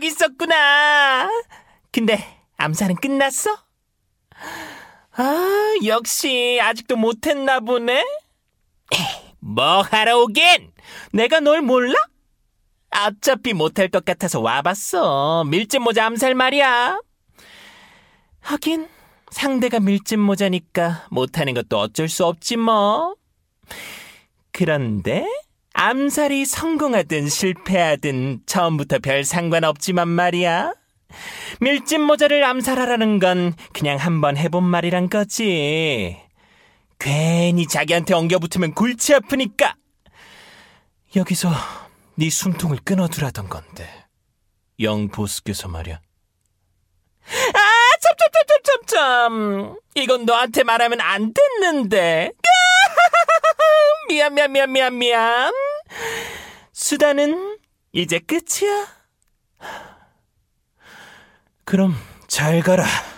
적 있었구나. 근데 암살은 끝났어? 아, 역시 아직도 못했나 보네. 뭐 하러 오긴? 내가 널 몰라? 어차피 못할 것 같아서 와봤어. 밀짚모자 암살 말이야. 하긴 상대가 밀짚모자니까 못하는 것도 어쩔 수 없지 뭐. 그런데 암살이 성공하든 실패하든 처음부터 별 상관없지만 말이야. 밀짚모자를 암살하라는 건 그냥 한번 해본 말이란 거지. 괜히 자기한테 엉겨붙으면 골치 아프니까. 여기서 네 숨통을 끊어두라던 건데. 영 보스께서 말이야. 참. 이건 너한테 말하면 안 됐는데. 미안. 수다는 이제 끝이야. 그럼 잘 가라.